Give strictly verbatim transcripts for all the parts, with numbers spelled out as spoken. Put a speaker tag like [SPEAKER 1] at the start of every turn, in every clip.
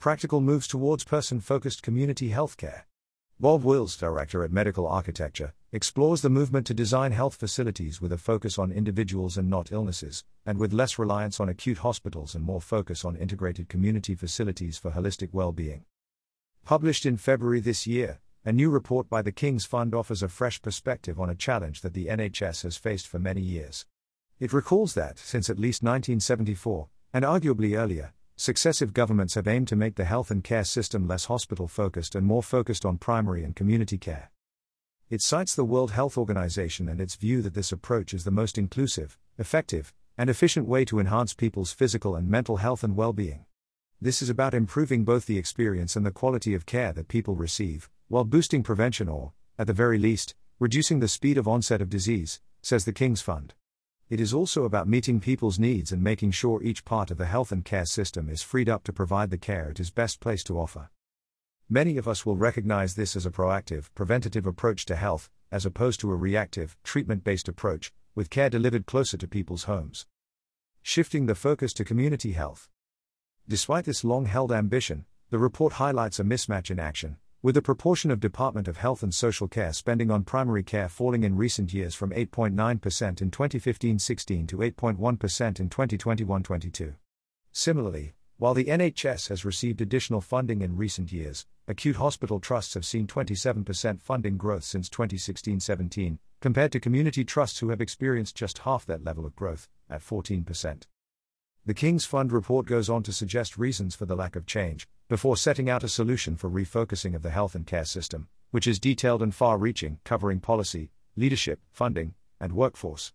[SPEAKER 1] Practical moves towards person-focused community healthcare. Bob Wills, director at Medical Architecture, explores the movement to design health facilities with a focus on individuals and not illnesses, and with less reliance on acute hospitals and more focus on integrated community facilities for holistic well-being. Published in February this year, a new report by the King's Fund offers a fresh perspective on a challenge that the N H S has faced for many years. It recalls that, since at least nineteen seventy-four, and arguably earlier, successive governments have aimed to make the health and care system less hospital-focused and more focused on primary and community care. It cites the World Health Organization and its view that this approach is the most inclusive, effective, and efficient way to enhance people's physical and mental health and well-being. This is about improving both the experience and the quality of care that people receive, while boosting prevention or, at the very least, reducing the speed of onset of disease, says the King's Fund. It is also about meeting people's needs and making sure each part of the health and care system is freed up to provide the care it is best placed to offer. Many of us will recognize this as a proactive, preventative approach to health, as opposed to a reactive, treatment-based approach, with care delivered closer to people's homes. Shifting the focus to community health. Despite this long-held ambition, the report highlights a mismatch in action, with the proportion of Department of Health and Social Care spending on primary care falling in recent years from eight point nine percent in twenty fifteen sixteen to eight point one percent in twenty twenty-one twenty-two. Similarly, while the N H S has received additional funding in recent years, acute hospital trusts have seen twenty-seven percent funding growth since twenty sixteen seventeen, compared to community trusts who have experienced just half that level of growth, at fourteen percent. The King's Fund report goes on to suggest reasons for the lack of change, before setting out a solution for refocusing of the health and care system, which is detailed and far-reaching, covering policy, leadership, funding, and workforce.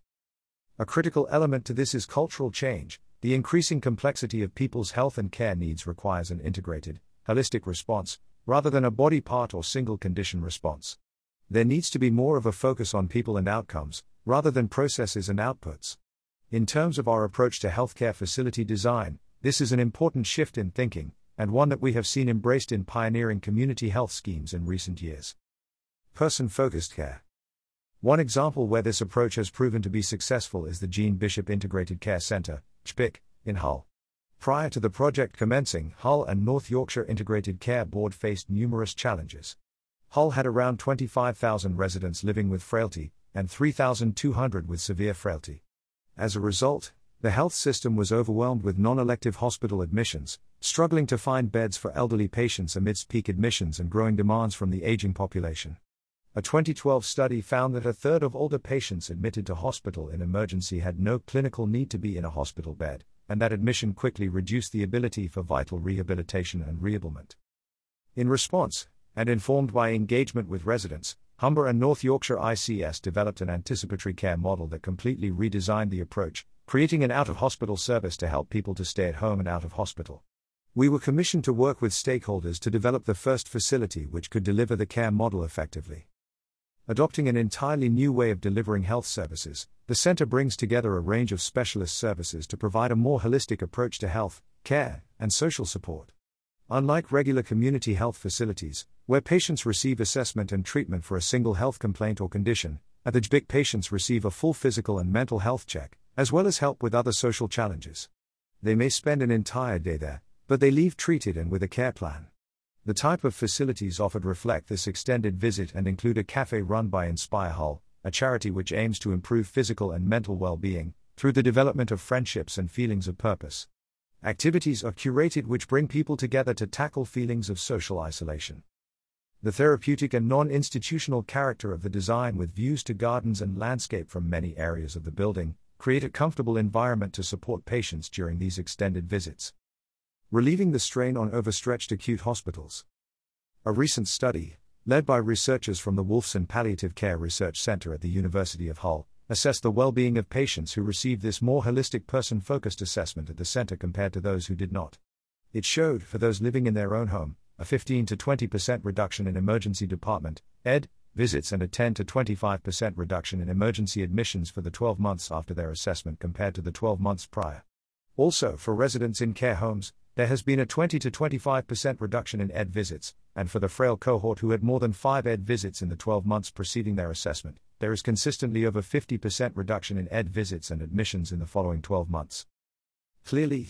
[SPEAKER 1] A critical element to this is cultural change. The increasing complexity of people's health and care needs requires an integrated, holistic response, rather than a body part or single condition response. There needs to be more of a focus on people and outcomes, rather than processes and outputs. In terms of our approach to healthcare facility design, this is an important shift in thinking, and one that we have seen embraced in pioneering community health schemes in recent years. Person-focused care. One example where this approach has proven to be successful is the Jean Bishop Integrated Care Centre, J B I C, in Hull. Prior to the project commencing, Hull and North Yorkshire Integrated Care Board faced numerous challenges. Hull had around twenty-five thousand residents living with frailty, and three thousand two hundred with severe frailty. As a result, the health system was overwhelmed with non-elective hospital admissions, struggling to find beds for elderly patients amidst peak admissions and growing demands from the aging population. A twenty twelve study found that a third of older patients admitted to hospital in emergency had no clinical need to be in a hospital bed, and that admission quickly reduced the ability for vital rehabilitation and reablement. In response, and informed by engagement with residents, Humber and North Yorkshire I C S developed an anticipatory care model that completely redesigned the approach, creating an out-of-hospital service to help people to stay at home and out of hospital. We were commissioned to work with stakeholders to develop the first facility which could deliver the care model effectively. Adopting an entirely new way of delivering health services, the centre brings together a range of specialist services to provide a more holistic approach to health, care, and social support. Unlike regular community health facilities, where patients receive assessment and treatment for a single health complaint or condition, at the J B I C patients receive a full physical and mental health check, as well as help with other social challenges. They may spend an entire day there, but they leave treated and with a care plan. The type of facilities offered reflect this extended visit and include a cafe run by Inspire Hull, a charity which aims to improve physical and mental well-being, through the development of friendships and feelings of purpose. Activities are curated which bring people together to tackle feelings of social isolation. The therapeutic and non-institutional character of the design, with views to gardens and landscape from many areas of the building, create a comfortable environment to support patients during these extended visits. Relieving the strain on overstretched acute hospitals. A recent study, led by researchers from the Wolfson Palliative Care Research Centre at the University of Hull, assessed the well-being of patients who received this more holistic person-focused assessment at the centre compared to those who did not. It showed, for those living in their own home, a fifteen to twenty percent reduction in emergency department, E D, visits and a ten to twenty-five percent reduction in emergency admissions for the twelve months after their assessment compared to the twelve months prior. Also, for residents in care homes, there has been a twenty to twenty-five percent reduction in E D visits, and for the frail cohort who had more than five E D visits in the twelve months preceding their assessment, there is consistently over fifty percent reduction in E D visits and admissions in the following twelve months. Clearly, then,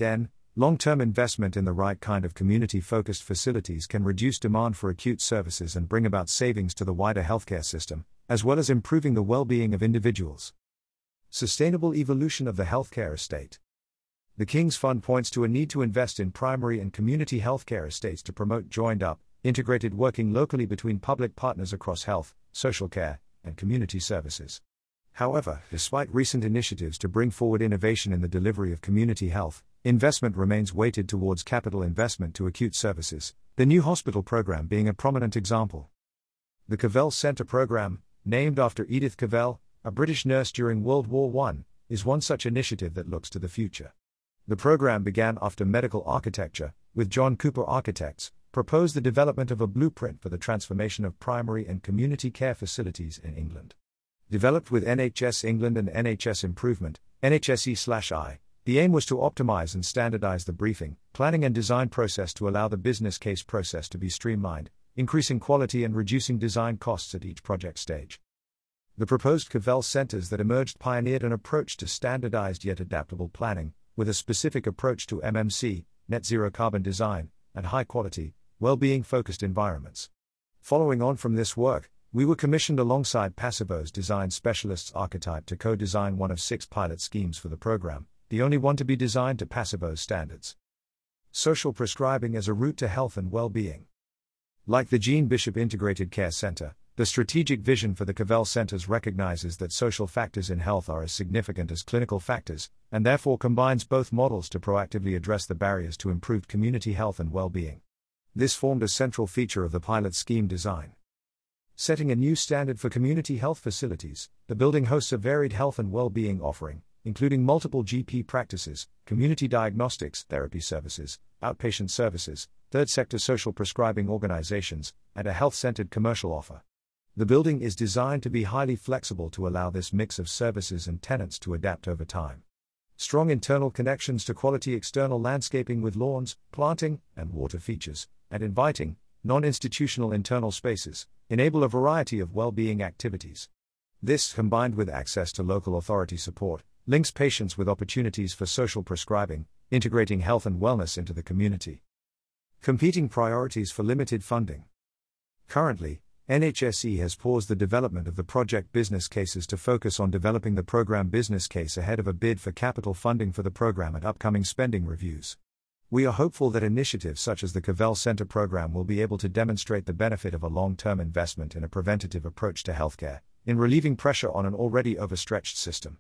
[SPEAKER 1] Long-term investment in the right kind of community-focused facilities can reduce demand for acute services and bring about savings to the wider healthcare system, as well as improving the well-being of individuals. Sustainable evolution of the healthcare estate. The King's Fund points to a need to invest in primary and community healthcare estates to promote joined-up, integrated working locally between public partners across health, social care, and community services. However, despite recent initiatives to bring forward innovation in the delivery of community health, investment remains weighted towards capital investment to acute services, the new hospital program being a prominent example. The Cavell Centre program, named after Edith Cavell, a British nurse during World War One, is one such initiative that looks to the future. The program began after medical architecture, with John Cooper Architects, proposed the development of a blueprint for the transformation of primary and community care facilities in England. Developed with N H S England and N H S Improvement, N H S E/I, the aim was to optimize and standardize the briefing, planning and design process to allow the business case process to be streamlined, increasing quality and reducing design costs at each project stage. The proposed Cavell centers that emerged pioneered an approach to standardized yet adaptable planning, with a specific approach to M M C, net zero carbon design, and high-quality, well-being focused environments. Following on from this work, we were commissioned alongside Passivos design specialists Archetype to co-design one of six pilot schemes for the program, the only one to be designed to Passivos standards. Social prescribing as a route to health and well-being. Like the Jean Bishop Integrated Care Centre, the strategic vision for the Cavell Centres recognizes that social factors in health are as significant as clinical factors, and therefore combines both models to proactively address the barriers to improved community health and well-being. This formed a central feature of the pilot scheme design. Setting a new standard for community health facilities, the building hosts a varied health and well-being offering, including multiple G P practices, community diagnostics, therapy services, outpatient services, third-sector social prescribing organizations, and a health-centered commercial offer. The building is designed to be highly flexible to allow this mix of services and tenants to adapt over time. Strong internal connections to quality external landscaping with lawns, planting, and water features, and inviting, non-institutional internal spaces, enable a variety of well-being activities. This, combined with access to local authority support, links patients with opportunities for social prescribing, integrating health and wellness into the community. Competing priorities for limited funding. Currently, N H S E has paused the development of the project business cases to focus on developing the program business case ahead of a bid for capital funding for the program at upcoming spending reviews. We are hopeful that initiatives such as the Cavell Centre program will be able to demonstrate the benefit of a long-term investment in a preventative approach to healthcare, in relieving pressure on an already overstretched system.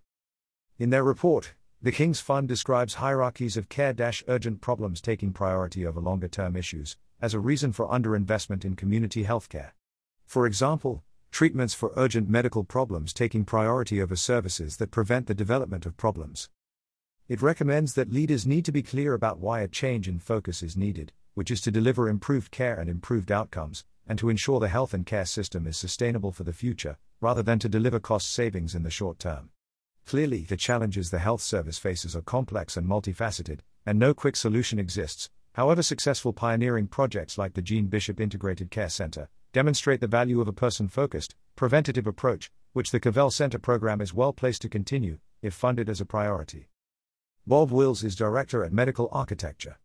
[SPEAKER 1] In their report, the King's Fund describes hierarchies of care-urgent problems taking priority over longer-term issues, as a reason for underinvestment in community healthcare. For example, treatments for urgent medical problems taking priority over services that prevent the development of problems. It recommends that leaders need to be clear about why a change in focus is needed, which is to deliver improved care and improved outcomes, and to ensure the health and care system is sustainable for the future, rather than to deliver cost savings in the short term. Clearly, the challenges the health service faces are complex and multifaceted, and no quick solution exists. However, successful pioneering projects like the Jean Bishop Integrated Care Centre demonstrate the value of a person-focused, preventative approach, which the Cavell Centre program is well placed to continue, if funded as a priority. Bob Wills is Director at Medical Architecture.